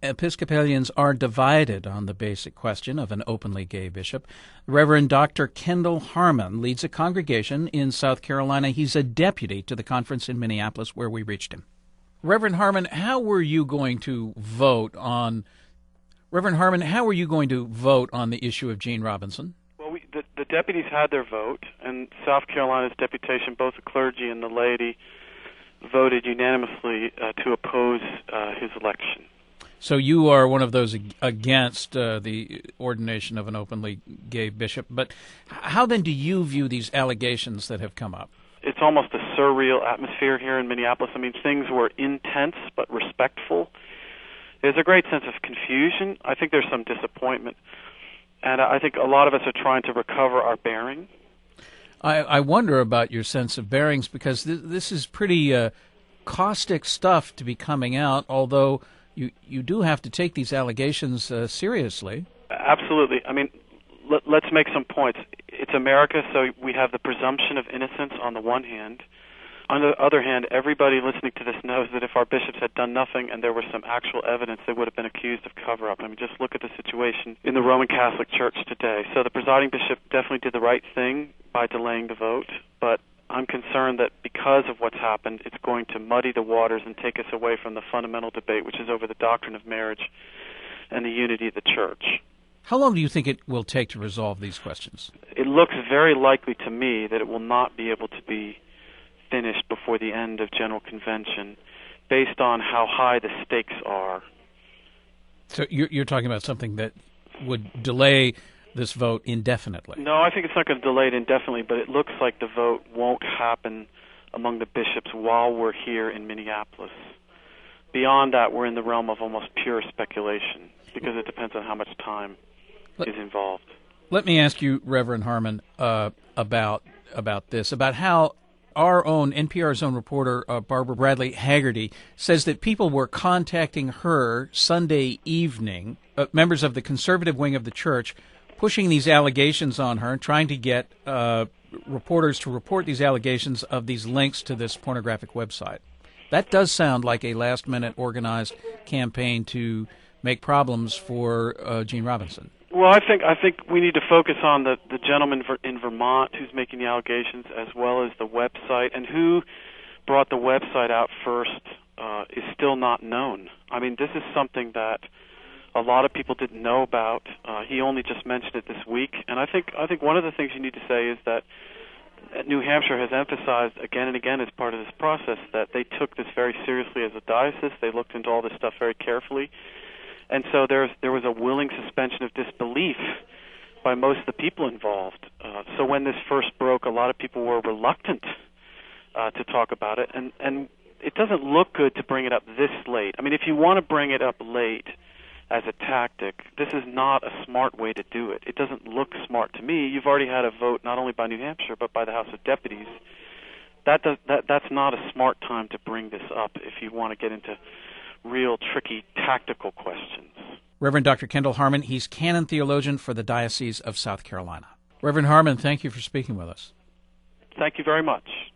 Episcopalians are divided on the basic question of an openly gay bishop. Reverend Dr. Kendall Harmon leads a congregation in South Carolina. He's a deputy to the conference in Minneapolis where we reached him. Reverend Harmon, how were you going to vote on the issue of Gene Robinson? Well, the deputies had their vote, and South Carolina's deputation, both the clergy and the laity, voted unanimously to oppose his election. So you are one of those against the ordination of an openly gay bishop. But how then do you view these allegations that have come up? It's almost a surreal atmosphere here in Minneapolis. I mean, things were intense but respectful. There's a great sense of confusion. I think there's some disappointment. And I think a lot of us are trying to recover our bearing. I wonder about your sense of bearings, because this is pretty caustic stuff to be coming out, although you do have to take these allegations seriously. Absolutely. I mean, let's make some points. It's America, so we have the presumption of innocence on the one hand. On the other hand, everybody listening to this knows that if our bishops had done nothing and there was some actual evidence, they would have been accused of cover-up. I mean, just look at the situation in the Roman Catholic Church today. So the presiding bishop definitely did the right thing by delaying the vote, but I'm concerned that because of what's happened, it's going to muddy the waters and take us away from the fundamental debate, which is over the doctrine of marriage and the unity of the Church. How long do you think it will take to resolve these questions? It looks very likely to me that it will not be able to be finished before the end of General Convention, based on how high the stakes are. So you're talking about something that would delay this vote indefinitely? No, I think it's not going to delay it indefinitely, but it looks like the vote won't happen among the bishops while we're here in Minneapolis. Beyond that, we're in the realm of almost pure speculation, because it depends on how much time is involved. Let me ask you, Reverend Harmon, about this, about how our own, NPR's own reporter, Barbara Bradley Haggerty, says that people were contacting her Sunday evening, members of the conservative wing of the church, pushing these allegations on her and trying to get reporters to report these allegations of these links to this pornographic website. That does sound like a last-minute organized campaign to make problems for Gene Robinson. Well, I think we need to focus on the gentleman in Vermont who's making the allegations, as well as the website, and who brought the website out first is still not known. I mean, this is something that a lot of people didn't know about. He only just mentioned it this week, and I think one of the things you need to say is that New Hampshire has emphasized again and again as part of this process that they took this very seriously as a diocese. They looked into all this stuff very carefully. And so there was a willing suspension of disbelief by most of the people involved. So when this first broke, a lot of people were reluctant to talk about it. And it doesn't look good to bring it up this late. I mean, if you want to bring it up late as a tactic, this is not a smart way to do it. It doesn't look smart to me. You've already had a vote not only by New Hampshire but by the House of Deputies. That's not a smart time to bring this up if you want to get into real tricky tactical questions. Reverend Dr. Kendall Harmon, he's canon theologian for the Diocese of South Carolina. Reverend Harmon, thank you for speaking with us. Thank you very much.